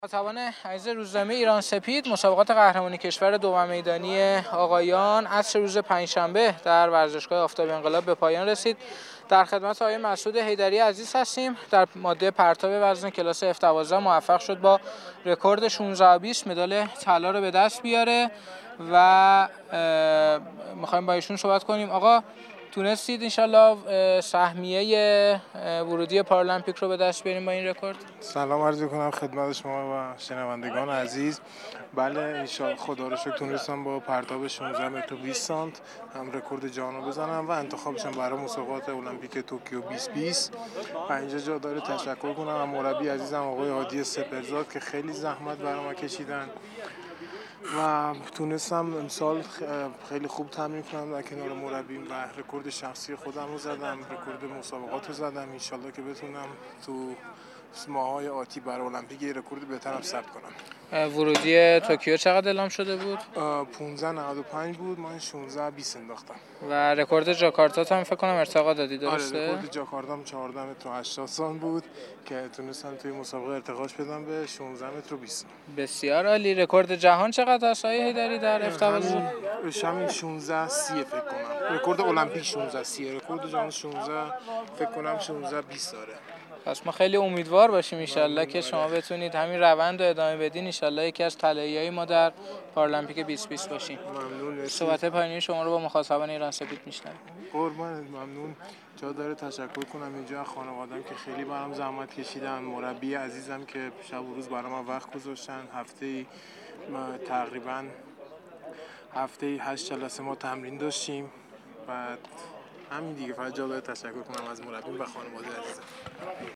مخاطبان عزیز روزنامه ایران سپید، مسابقات قهرمانی کشور دوم میدانی آقایان عصر روز پنجشنبه در ورزشگاه آفتاب انقلاب به پایان رسید. در خدمت آقای مسعود حیدری عزیز هستیم. در ماده پرتاب وزن کلاس F12 موفق شد با رکورد 16.20 مدال طلا رو به دست بیاره و میخوایم با ایشون صحبت کنیم. آقا تونستید انشالله سهمیه ورودی پارالمپیک رو به دست بیاریم با این رکورد؟ سلام عرض می‌کنم خدمت شما و شنوندگان عزیز. بله انشالله خدا رو شکر تونستم با پرتاب 16 متر و 20 سانت هم رکورد جهان بزنم و انتخاب بشم برای مسابقات المپیک توکیو 2020. و اینجا جا داره تشکر کنم از مربی عزیزم آقای هادی سپرزاد که خیلی زحمت برام کشیدن و تونستم امسال خیلی خوب تمرین کنم در کنار مربیم و رکورد شخصی خودم رو زدم، رکورد مسابقات رو زدم. انشالله که بتونم تو ماه‌های آتی برای المپیک یه رکورد بهترم ثبت کنم. ورودی توکیو چقدر اعلام شده بود؟ 15.95 بود، من 16.20 انداختم. و رکورد جاکارتا هم فکر کنم ارتقا دادی، درسته؟ آره رکورد جاکارتا هم 14 متر و 80 سانت بود که تونستم توی مسابقه ارتقاش بدم به 16 متر و 20. بسیار عالی. رکورد جهان چقدر است آقای حیدری در F12؟ همین 16.30 فکر کنم. رکورد المپیک 16.30، رکورد جهان 16 فکر کنم 16.20 داره. پس ما خیلی امیدوار باشیم انشالله که شما بتونید همین روند رو ادامه بدین، انشالله یکی از طلایی‌های ما در پارالمپیک 2020 باشیم. ممنون. صحبت پایانی شما رو با مخاطبان ایران سپید میشنویم. قربانت، ممنون. جا داره تشکر کنم اینجا خانواده‌ام که خیلی برام زحمت کشیدن، مربی عزیزم که شب و روز برام وقت گذاشتن. تقریبا هفته 8 جلسه ما تمرین داشتیم و همین دیگه. فقط جا داره تشکر کنم از مربی و خانواده عزیزم.